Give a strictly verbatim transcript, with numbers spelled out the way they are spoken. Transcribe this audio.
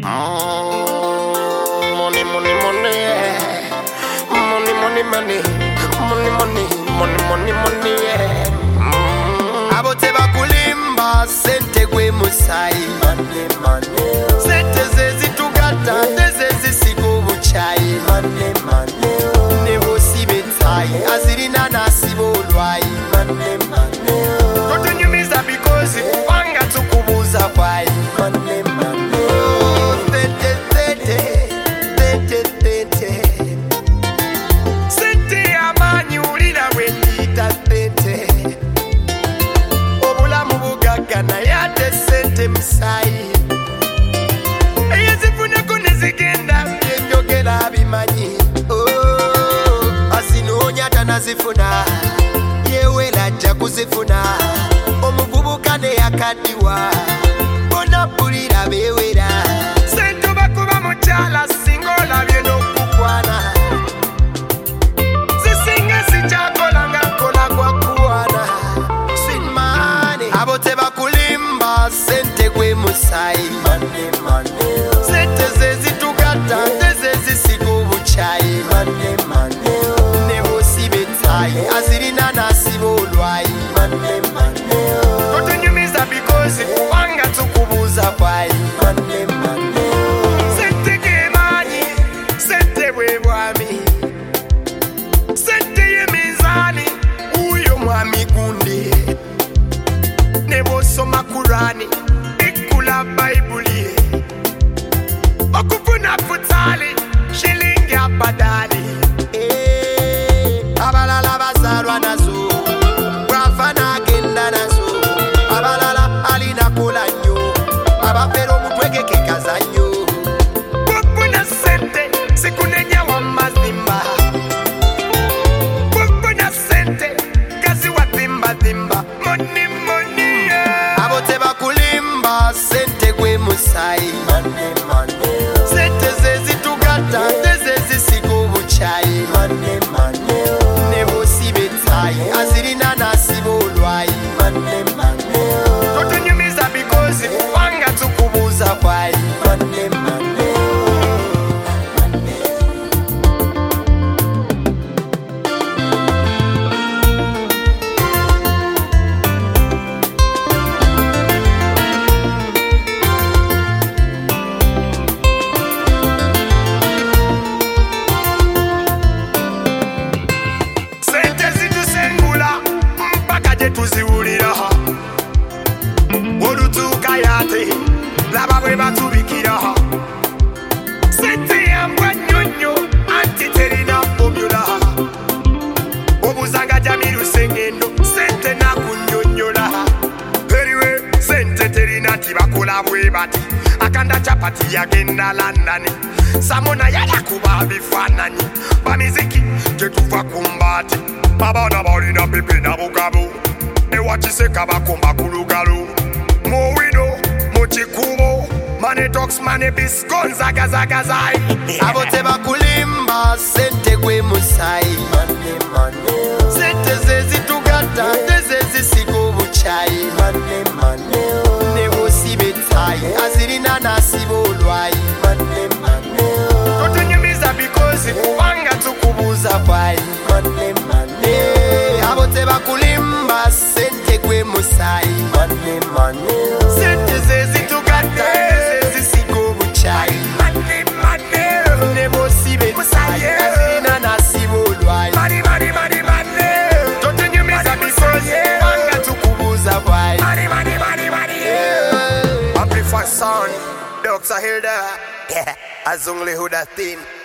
Money, money, money, yeah. Money, money, money, money, money, money, money, money, yeah. Mm. Abote bakulimba sente gwe musai. Money, money. Sente zezi tugata, zezi siku buchai. Money, money. Nebo sibetai, azirina nasibo ulwai. Money, money. Don't nyumiza because wanga tukubuza why. Money, money. Na yate sente msai eyezifuna kunizigenda byenjogera bimanyi oh asinonya tanazifuna yewe lajja kuzifuna omuvubuka ne yakadiwa bona pulira bewera sente bakuba mukyala singola bye n'okukwana zisinga sijakola nga nkola gwa kuwana sweet money abote bakulimba sente gwe musai. Money, money. Sente zezi tugata zezi siku buchai. Money, money. Nebo sibetai azirina nasibo ulwai. Money, money. Don't nyumiza because wanga tukubuza why. Money, money. Sente ge manyi sente we bwami sente ye mizani uyo mwami gundi nebo soma Kurani ikula Bible okufuna futali shilingi abadali eh abalala bazalwa nazo wafana genda nazo abalala alina kula nyo abafero mutweke kazanyo okufuna sente sikunenya wa mazimba okufuna sente kazi wa timba timba money money yeah. Abote bakulimba sente gwe musai. Money, money. Sente zezi tugata zezi siku buchai. Money, money. Nebo sibetai azirina nasibo ulwai. Money, money. Don't nyumiza because wanga tukubuza why. Money, money. Tuziulira olutuuka yate laba bwe batubikira sente yambwa nnyonnyo anti terina pomula obuzanga jamiru sengendo sente nakunnyonnyola eriwe sente terina tibakola bwe bati akanda chapati yagenda Londoni samona yalakuba bifaananyi bamiziki tetuva kumbati babana balina pepe na bugabo ewakiseka bakomba kulugalo muwino mukikubo money talks money bis gonzagazagazai abote bakulimba sente gwe musai. Money, money. Sente zezi tugata zezi siku buchai. Money, money. Nebo sibetai azirina nasibo ulwai. Money, money. Don't nyumiza because wanga tukubuza why. Money, money. Abote bakulimba sente gwe musai. Money, money. Sente zezi tugata zezi siku buchai. Money, money. Nebo sibetai azirina nasibo ulwai. Money, money, money, money. Don't nyumiza because wanga tukubuza why. Money, money, money, money. Yeah. Amplify sound, Doctor Hilda. Yeah, Azungli Huda theme.